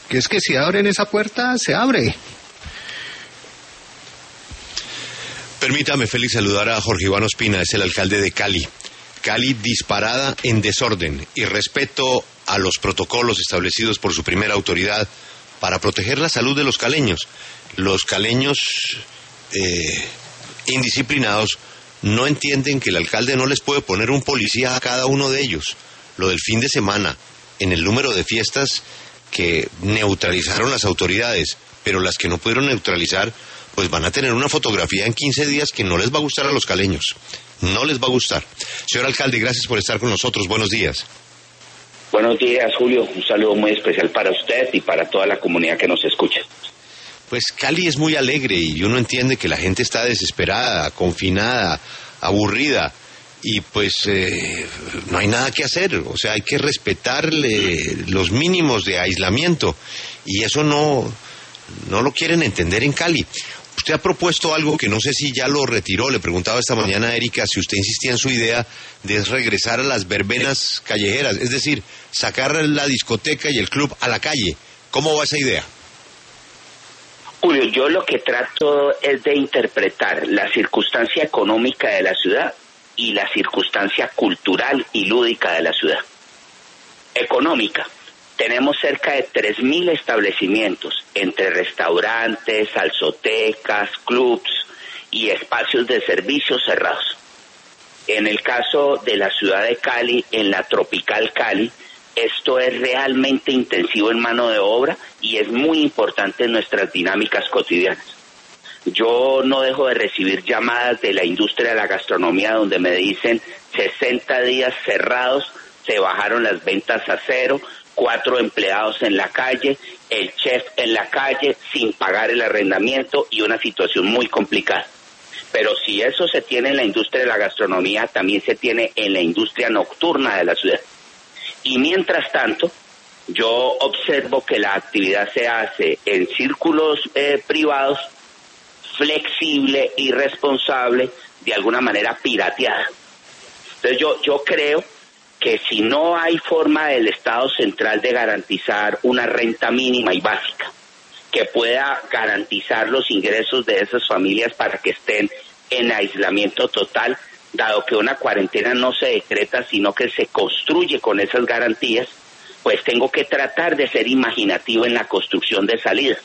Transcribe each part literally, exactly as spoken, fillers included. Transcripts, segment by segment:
que es que si abren esa puerta, se abre. Permítame, Félix, saludar a Jorge Iván Ospina, es el alcalde de Cali. Cali disparada en desorden y respeto a los protocolos establecidos por su primera autoridad para proteger la salud de los caleños. Los caleños eh, indisciplinados no entienden que el alcalde no les puede poner un policía a cada uno de ellos. Lo del fin de semana, en el número de fiestas que neutralizaron las autoridades, pero las que no pudieron neutralizar, pues van a tener una fotografía en quince días que no les va a gustar a los caleños. No les va a gustar. Señor alcalde, gracias por estar con nosotros. Buenos días. Buenos días, Julio. Un saludo muy especial para usted y para toda la comunidad que nos escucha. Pues Cali es muy alegre y uno entiende que la gente está desesperada, confinada, aburrida y pues eh, no hay nada que hacer. O sea, hay que respetarle los mínimos de aislamiento y eso no, no lo quieren entender en Cali. Usted ha propuesto algo que no sé si ya lo retiró. Le preguntaba esta mañana a Erika si usted insistía en su idea de regresar a las verbenas callejeras, es decir, sacar la discoteca y el club a la calle. ¿Cómo va esa idea? Julio, yo lo que trato es de interpretar la circunstancia económica de la ciudad y la circunstancia cultural y lúdica de la ciudad. Económica. Tenemos cerca de tres mil establecimientos, entre restaurantes, salsotecas, clubs y espacios de servicios cerrados. En el caso de la ciudad de Cali, en la tropical Cali, esto es realmente intensivo en mano de obra y es muy importante en nuestras dinámicas cotidianas. Yo no dejo de recibir llamadas de la industria de la gastronomía donde me dicen sesenta días cerrados, se bajaron las ventas a cero, cuatro empleados en la calle, el chef en la calle sin pagar el arrendamiento y una situación muy complicada. Pero si eso se tiene en la industria de la gastronomía, también se tiene en la industria nocturna de la ciudad. Y mientras tanto, yo observo que la actividad se hace en círculos eh, privados, flexible y responsable, de alguna manera pirateada. Entonces yo, yo creo que si no hay forma del Estado central de garantizar una renta mínima y básica, que pueda garantizar los ingresos de esas familias para que estén en aislamiento total, dado que una cuarentena no se decreta, sino que se construye con esas garantías, pues tengo que tratar de ser imaginativo en la construcción de salidas.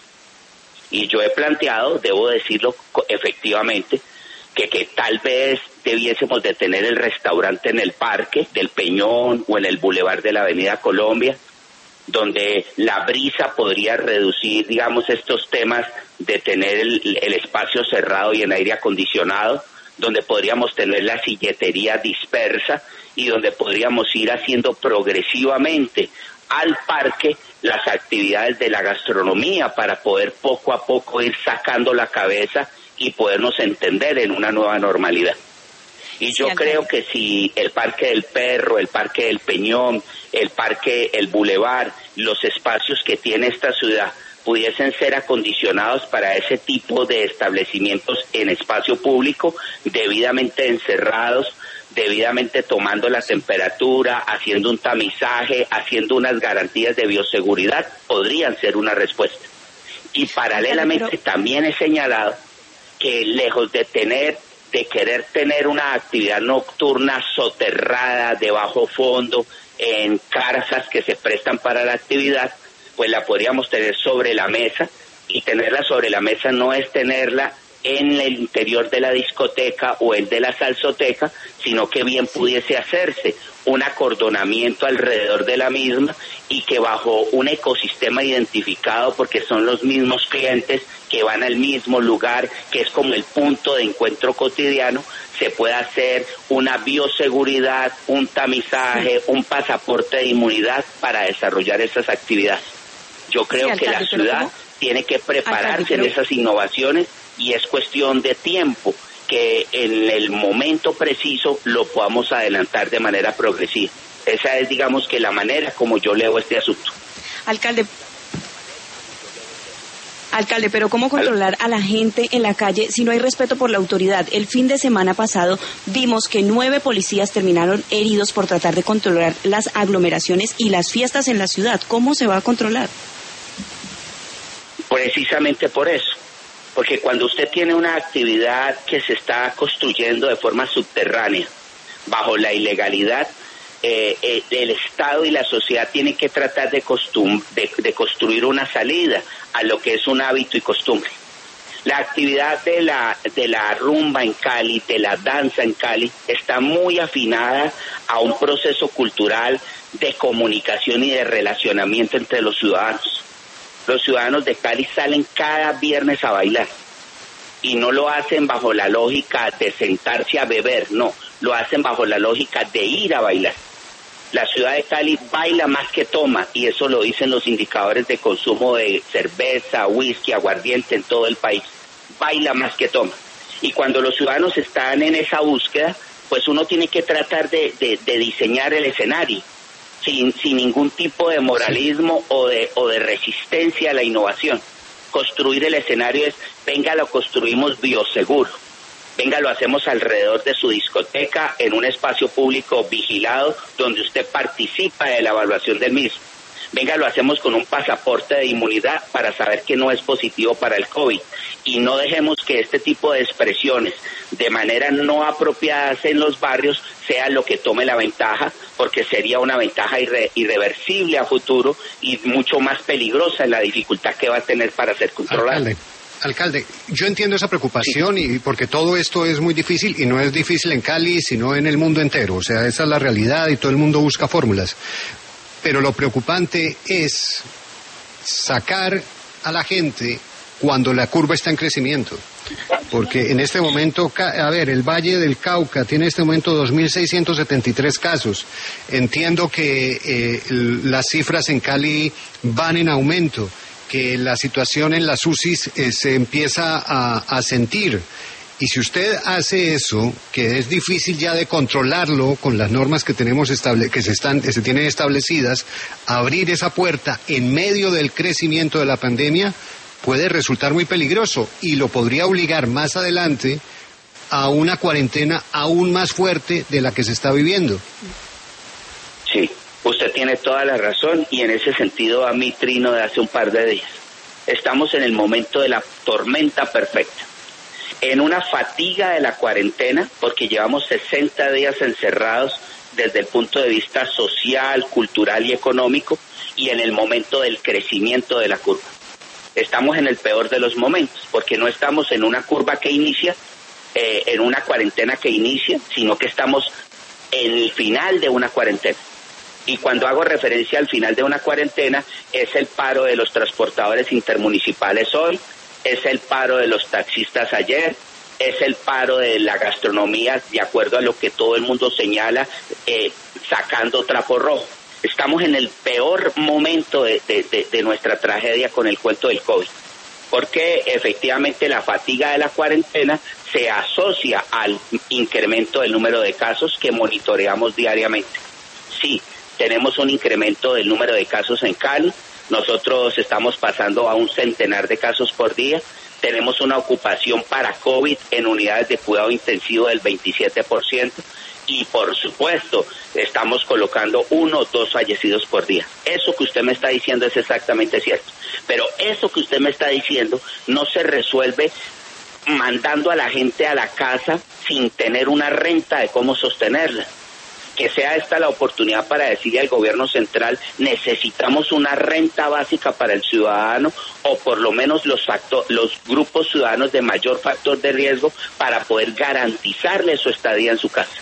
Y yo he planteado, debo decirlo efectivamente, que, que tal vez debiésemos de tener el restaurante en el Parque del Peñón o en el Boulevard de la Avenida Colombia, donde la brisa podría reducir, digamos, estos temas de tener el, el espacio cerrado y en aire acondicionado, donde podríamos tener la silletería dispersa y donde podríamos ir haciendo progresivamente al parque las actividades de la gastronomía para poder poco a poco ir sacando la cabeza y podernos entender en una nueva normalidad. Y yo sí, creo que si el Parque del Perro, el Parque del Peñón, el Parque, el Boulevard, los espacios que tiene esta ciudad pudiesen ser acondicionados para ese tipo de establecimientos en espacio público, debidamente encerrados, debidamente tomando la temperatura, haciendo un tamizaje, haciendo unas garantías de bioseguridad, podrían ser una respuesta. Y paralelamente también he señalado que lejos de tener, de querer tener una actividad nocturna soterrada, de bajo fondo, en casas que se prestan para la actividad, pues la podríamos tener sobre la mesa, y tenerla sobre la mesa no es tenerla en el interior de la discoteca o el de la salsoteca, sino que bien pudiese hacerse un acordonamiento alrededor de la misma y que bajo un ecosistema identificado, porque son los mismos clientes que van al mismo lugar, que es como el punto de encuentro cotidiano, se pueda hacer una bioseguridad, un tamizaje, un pasaporte de inmunidad para desarrollar esas actividades. Yo creo sí, alcalde, que la ciudad tiene que prepararse alcalde, pero... en esas innovaciones y es cuestión de tiempo que en el momento preciso lo podamos adelantar de manera progresiva. Esa es, digamos, que la manera como yo leo este asunto. Alcalde, alcalde, pero ¿cómo controlar a la gente en la calle si no hay respeto por la autoridad? El fin de semana pasado vimos que nueve policías terminaron heridos por tratar de controlar las aglomeraciones y las fiestas en la ciudad. ¿Cómo se va a controlar? Precisamente por eso, porque cuando usted tiene una actividad que se está construyendo de forma subterránea, bajo la ilegalidad, eh, eh, el Estado y la sociedad tienen que tratar de, costum- de, de construir una salida a lo que es un hábito y costumbre. La actividad de la, de la rumba en Cali, de la danza en Cali, está muy afinada a un proceso cultural de comunicación y de relacionamiento entre los ciudadanos. Los ciudadanos de Cali salen cada viernes a bailar y no lo hacen bajo la lógica de sentarse a beber, no, lo hacen bajo la lógica de ir a bailar. La ciudad de Cali baila más que toma, y eso lo dicen los indicadores de consumo de cerveza, whisky, aguardiente en todo el país. Baila más que toma. Y cuando los ciudadanos están en esa búsqueda, pues uno tiene que tratar de, de, de diseñar el escenario sin, sin ningún tipo de moralismo o de, o de resistencia a la innovación. Construir el escenario es, venga, lo construimos bioseguro. Venga, lo hacemos alrededor de su discoteca, en un espacio público vigilado, donde usted participa de la evaluación del mismo. Venga, lo hacemos con un pasaporte de inmunidad para saber que no es positivo para el COVID. Y no dejemos que este tipo de expresiones, de manera no apropiadas en los barrios, sea lo que tome la ventaja, porque sería una ventaja irre- irreversible a futuro y mucho más peligrosa en la dificultad que va a tener para ser controlada. Alcalde. Alcalde, yo entiendo esa preocupación, sí, y porque todo esto es muy difícil, y no es difícil en Cali, sino en el mundo entero. O sea, esa es la realidad y todo el mundo busca fórmulas. Pero lo preocupante es sacar a la gente cuando la curva está en crecimiento. Porque en este momento, a ver, el Valle del Cauca tiene en este momento dos mil seiscientos setenta y tres casos. Entiendo que eh, las cifras en Cali van en aumento, que la situación en las U C I s eh, se empieza a, a sentir. Y si usted hace eso, que es difícil ya de controlarlo con las normas que tenemos estable, que se están, que se tienen establecidas, abrir esa puerta en medio del crecimiento de la pandemia puede resultar muy peligroso y lo podría obligar más adelante a una cuarentena aún más fuerte de la que se está viviendo. Sí. Usted tiene toda la razón, y en ese sentido a mi trino de hace un par de días. Estamos en el momento de la tormenta perfecta, en una fatiga de la cuarentena, porque llevamos sesenta días encerrados desde el punto de vista social, cultural y económico, y en el momento del crecimiento de la curva. Estamos en el peor de los momentos, porque no estamos en una curva que inicia, eh, en una cuarentena que inicia, sino que estamos en el final de una cuarentena. Y cuando hago referencia al final de una cuarentena, es el paro de los transportadores intermunicipales hoy, es el paro de los taxistas ayer, es el paro de la gastronomía, de acuerdo a lo que todo el mundo señala, eh, sacando trapo rojo. Estamos en el peor momento de, de, de, de nuestra tragedia con el cuento del COVID, porque efectivamente la fatiga de la cuarentena se asocia al incremento del número de casos que monitoreamos diariamente. Sí, tenemos un incremento del número de casos en Cali, nosotros estamos pasando a un centenar de casos por día, tenemos una ocupación para COVID en unidades de cuidado intensivo del veintisiete por ciento y por supuesto estamos colocando uno o dos fallecidos por día. Eso que usted me está diciendo es exactamente cierto, pero eso que usted me está diciendo no se resuelve mandando a la gente a la casa sin tener una renta de cómo sostenerla. Que sea esta la oportunidad para decirle al gobierno central, necesitamos una renta básica para el ciudadano, o por lo menos los factor, los grupos ciudadanos de mayor factor de riesgo, para poder garantizarle su estadía en su casa.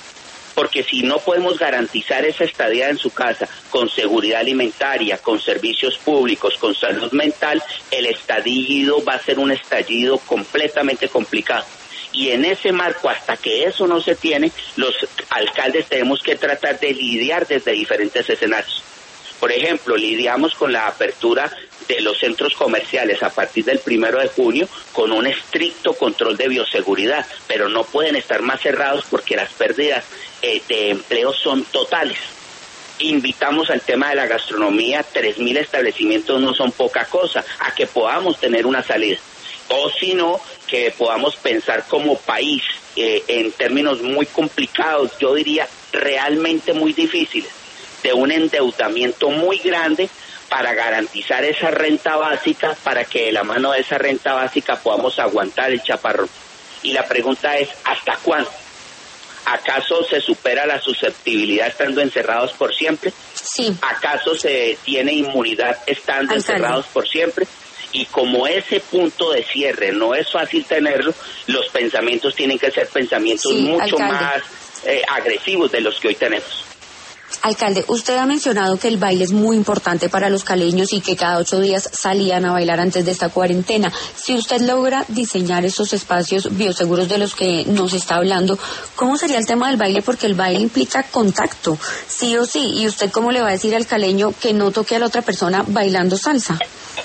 Porque si no podemos garantizar esa estadía en su casa con seguridad alimentaria, con servicios públicos, con salud mental, el estallido va a ser un estallido completamente complicado. Y en ese marco, hasta que eso no se tiene, los alcaldes tenemos que tratar de lidiar desde diferentes escenarios. Por ejemplo, lidiamos con la apertura de los centros comerciales a partir del primero de junio con un estricto control de bioseguridad, pero no pueden estar más cerrados porque las pérdidas eh, de empleo son totales. Invitamos al tema de la gastronomía, tres mil establecimientos no son poca cosa, a que podamos tener una salida. O si no, que podamos pensar como país eh, en términos muy complicados, yo diría realmente muy difíciles, de un endeudamiento muy grande para garantizar esa renta básica, para que de la mano de esa renta básica podamos aguantar el chaparrón. Y la pregunta es, ¿hasta cuándo? ¿Acaso se supera la susceptibilidad estando encerrados por siempre? Sí. ¿Acaso se tiene inmunidad estando Alcalde. encerrados por siempre? Y como ese punto de cierre no es fácil tenerlo, los pensamientos tienen que ser pensamientos sí, mucho alcalde. más eh, agresivos de los que hoy tenemos. Alcalde, usted ha mencionado que el baile es muy importante para los caleños y que cada ocho días salían a bailar antes de esta cuarentena. Si usted logra diseñar esos espacios bioseguros de los que nos está hablando, ¿cómo sería el tema del baile? Porque el baile implica contacto, sí o sí. ¿Y usted cómo le va a decir al caleño que no toque a la otra persona bailando salsa?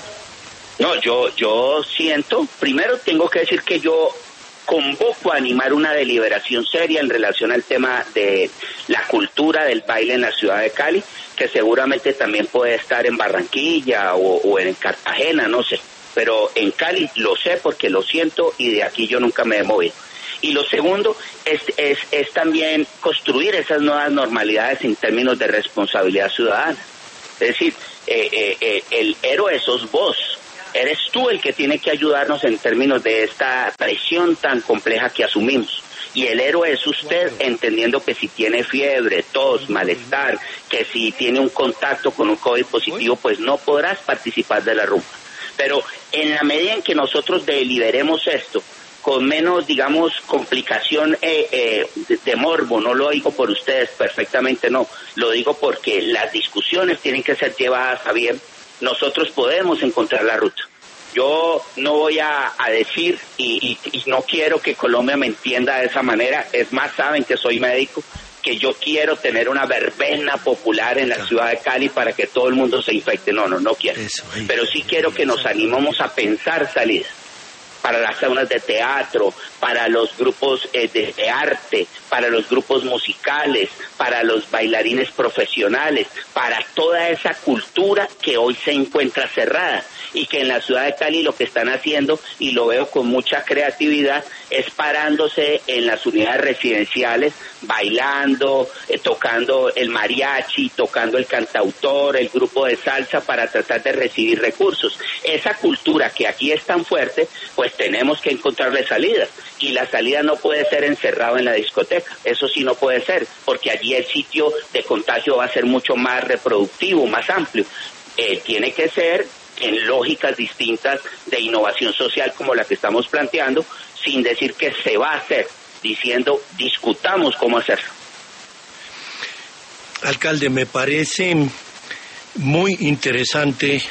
No, yo, yo siento, primero tengo que decir que yo convoco a animar una deliberación seria en relación al tema de la cultura del baile en la ciudad de Cali, que seguramente también puede estar en Barranquilla o, o en Cartagena, no sé, pero en Cali lo sé porque lo siento y de aquí yo nunca me he movido. Y lo segundo es, es, es también construir esas nuevas normalidades en términos de responsabilidad ciudadana. Es decir, eh, eh, eh, el héroe sos vos. Eres tú el que tiene que ayudarnos en términos de esta presión tan compleja que asumimos. Y el héroe es usted, entendiendo que si tiene fiebre, tos, malestar, que si tiene un contacto con un COVID positivo, pues no podrás participar de la rumba. Pero en la medida en que nosotros deliberemos esto, con menos, digamos, complicación eh, eh, de, de morbo, no lo digo por ustedes, perfectamente no, lo digo porque las discusiones tienen que ser llevadas a bien, nosotros podemos encontrar la ruta. Yo no voy a, a decir, y, y, y no quiero que Colombia me entienda de esa manera, es más, saben que soy médico, que yo quiero tener una verbena popular en la ciudad de Cali para que todo el mundo se infecte. No, no, no quiero. Pero sí quiero que nos animemos a pensar salidas para las zonas de teatro, para los grupos eh, de, de arte, para los grupos musicales, para los bailarines profesionales, para toda esa cultura que hoy se encuentra cerrada y que en la ciudad de Cali lo que están haciendo, y lo veo con mucha creatividad, es parándose en las unidades residenciales, bailando, eh, tocando el mariachi, tocando el cantautor, el grupo de salsa para tratar de recibir recursos. Esa cultura que aquí es tan fuerte, pues tenemos que encontrarle salidas, y la salida no puede ser encerrado en la discoteca, eso sí no puede ser, porque allí el sitio de contagio va a ser mucho más reproductivo, más amplio. Eh, tiene que ser en lógicas distintas de innovación social como la que estamos planteando, sin decir que se va a hacer, diciendo discutamos cómo hacerlo. Alcalde, me parece muy interesante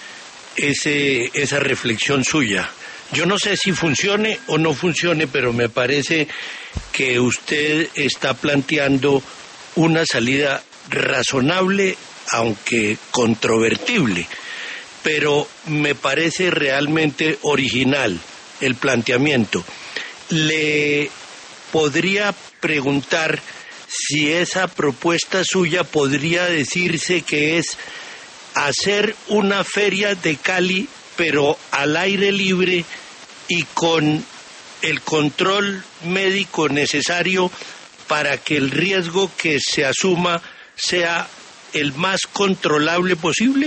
ese, esa reflexión suya. Yo no sé si funcione o no funcione, pero me parece que usted está planteando una salida razonable, aunque controvertible, pero me parece realmente original el planteamiento. Le podría preguntar si esa propuesta suya podría decirse que es hacer una feria de Cali, pero al aire libre y con el control médico necesario para que el riesgo que se asuma sea el más controlable posible.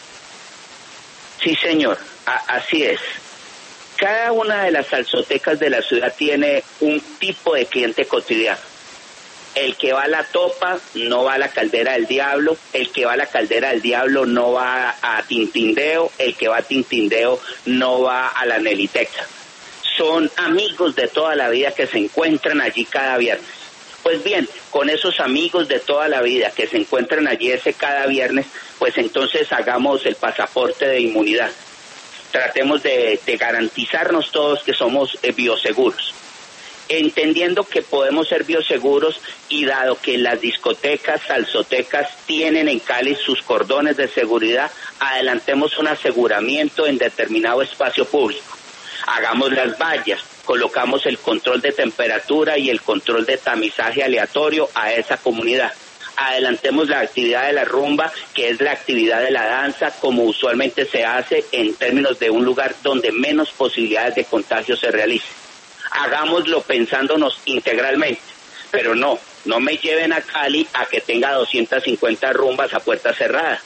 Sí, señor, a- así es. Cada una de las salsotecas de la ciudad tiene un tipo de cliente cotidiano. El que va a la Topa no va a la Caldera del Diablo, el que va a la Caldera del Diablo no va a Tintindeo, el que va a Tintindeo no va a la Neliteca. Son amigos de toda la vida que se encuentran allí cada viernes. Pues bien, con esos amigos de toda la vida que se encuentran allí ese cada viernes, pues entonces hagamos el pasaporte de inmunidad. Tratemos de, de garantizarnos todos que somos eh, bioseguros. Entendiendo que podemos ser bioseguros y dado que las discotecas, salsotecas tienen en Cali sus cordones de seguridad, adelantemos un aseguramiento en determinado espacio público. Hagamos las vallas, colocamos el control de temperatura y el control de tamizaje aleatorio a esa comunidad. Adelantemos la actividad de la rumba, que es la actividad de la danza, como usualmente se hace en términos de un lugar donde menos posibilidades de contagio se realicen. Hagámoslo pensándonos integralmente, pero no, no me lleven a Cali a que tenga doscientas cincuenta rumbas a puerta cerrada,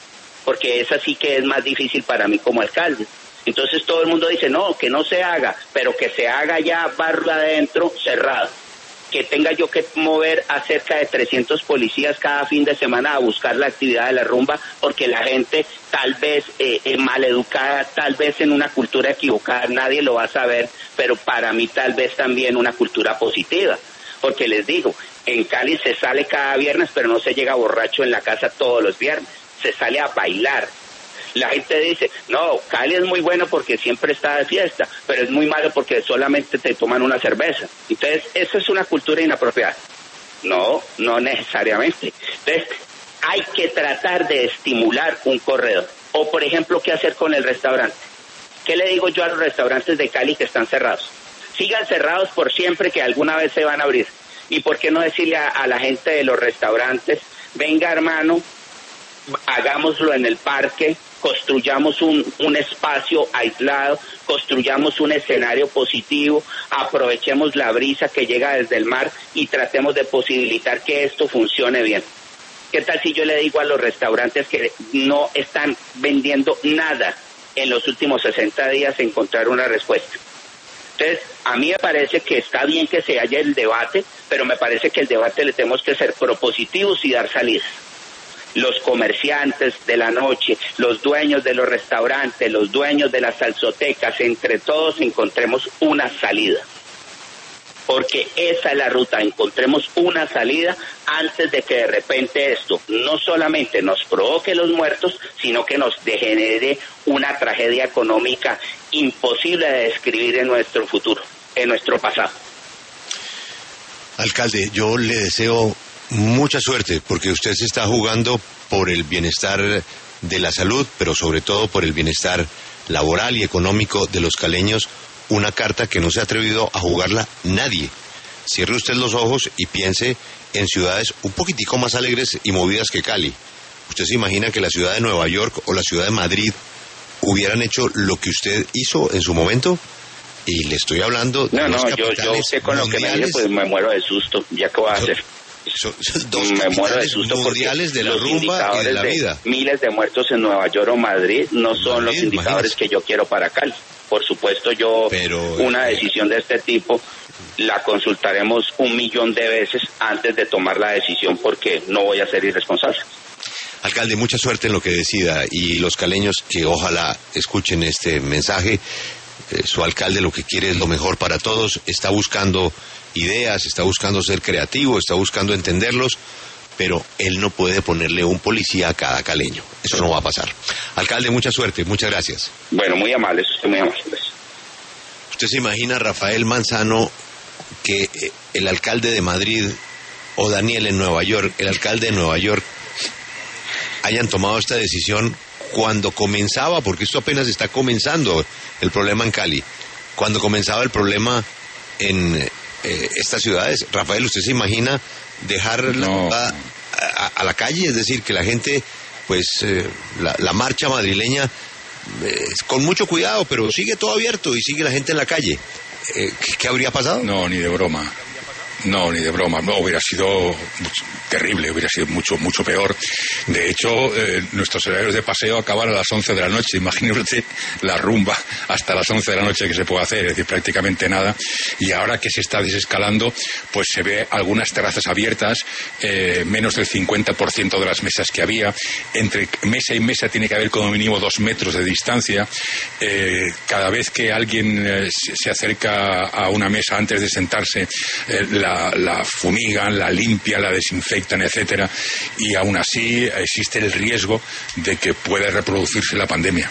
porque esa sí que es más difícil para mí como alcalde. Entonces todo el mundo dice, no, que no se haga, pero que se haga ya barrio adentro, cerrado. Que tenga yo que mover a cerca de trescientos policías cada fin de semana a buscar la actividad de la rumba, porque la gente tal vez eh, eh, maleducada, tal vez en una cultura equivocada, nadie lo va a saber, pero para mí tal vez también una cultura positiva, porque les digo, en Cali se sale cada viernes, pero no se llega borracho en la casa todos los viernes, se sale a bailar. La gente dice, no, Cali es muy bueno porque siempre está de fiesta, pero es muy malo porque solamente te toman una cerveza. Entonces, eso es una cultura inapropiada. No, no necesariamente. Entonces, hay que tratar de estimular un corredor. O, por ejemplo, ¿qué hacer con el restaurante? ¿Qué le digo yo a los restaurantes de Cali que están cerrados? Sigan cerrados por siempre, que alguna vez se van a abrir. ¿Y por qué no decirle a, a la gente de los restaurantes, venga hermano, hagámoslo en el parque, construyamos un, un espacio aislado, construyamos un escenario positivo, aprovechemos la brisa que llega desde el mar y tratemos de posibilitar que esto funcione bien? ¿Qué tal si yo le digo a los restaurantes que no están vendiendo nada en los últimos sesenta días encontrar una respuesta? Entonces, a mí me parece que está bien que se haya el debate, pero me parece que el debate le tenemos que ser propositivos y dar salidas. Los comerciantes de la noche, los dueños de los restaurantes, los dueños de las salsotecas, entre todos encontremos una salida. Porque esa es la ruta, encontremos una salida antes de que de repente esto no solamente nos provoque los muertos, sino que nos degenere una tragedia económica imposible de describir en nuestro futuro, en nuestro pasado. Alcalde, yo le deseo mucha suerte, porque usted se está jugando por el bienestar de la salud, pero sobre todo por el bienestar laboral y económico de los caleños, una carta que no se ha atrevido a jugarla nadie. Cierre usted los ojos y piense en ciudades un poquitico más alegres y movidas que Cali. ¿Usted se imagina que la ciudad de Nueva York o la ciudad de Madrid hubieran hecho lo que usted hizo en su momento? Y le estoy hablando de no, dos no, yo, yo sé con lo que me dice, pues me muero de susto. ¿Ya qué voy a hacer? Son, son dos me muero de susto mundiales porque de la los rumba y de la vida. De miles de muertos en Nueva York o Madrid no son Madrid, los indicadores imagínese. que yo quiero para Cali. Por supuesto, yo Pero, una eh, decisión de este tipo la consultaremos un millón de veces antes de tomar la decisión, porque no voy a ser irresponsable. Alcalde, mucha suerte en lo que decida, y los caleños que ojalá escuchen este mensaje. Eh, su alcalde lo que quiere es lo mejor para todos, está buscando ideas, está buscando ser creativo, está buscando entenderlos, pero él no puede ponerle un policía a cada caleño. Eso no va a pasar. Alcalde, mucha suerte, muchas gracias. Bueno, muy amables, usted muy amable. ¿Usted se imagina, Rafael Manzano, que eh, el alcalde de Madrid o Daniel en Nueva York, el alcalde de Nueva York, hayan tomado esta decisión cuando comenzaba, porque esto apenas está comenzando el problema en Cali, cuando comenzaba el problema en eh, estas ciudades? Rafael, ¿usted se imagina dejar no. la, a, a la calle? Es decir, que la gente, pues, eh, la, la marcha madrileña, eh, con mucho cuidado, pero sigue todo abierto y sigue la gente en la calle. Eh, ¿qué, ¿Qué habría pasado? No, ni de broma. No, ni de broma. No, hubiera sido terrible, hubiera sido mucho, mucho peor. De hecho, eh, nuestros horarios de paseo acaban a las once de la noche. Imagínate la rumba hasta las once de la noche que se puede hacer, es decir, prácticamente nada. Y ahora que se está desescalando, pues se ve algunas terrazas abiertas, eh, menos del cincuenta por ciento de las mesas que había. Entre mesa y mesa tiene que haber como mínimo dos metros de distancia. Eh, cada vez que alguien eh, se acerca a una mesa antes de sentarse, eh, la La, la fumigan, la limpian, la desinfectan, etcétera, y aún así existe el riesgo de que pueda reproducirse la pandemia.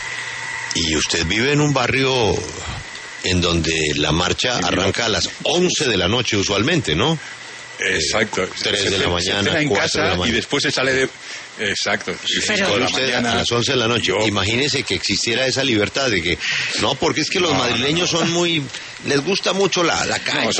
Y usted vive en un barrio en donde la marcha arranca a las once de la noche usualmente, ¿no? Exacto. tres Se- de la se mañana, cena en cuatro casa de la y mañana. después se sale de... Exacto. Y Pero cinco de la usted mañana, a las once de la noche. yo- Imagínese que existiera esa libertad de que... No, porque es que los No, madrileños no, no. son muy... Les gusta mucho la, la calle. No,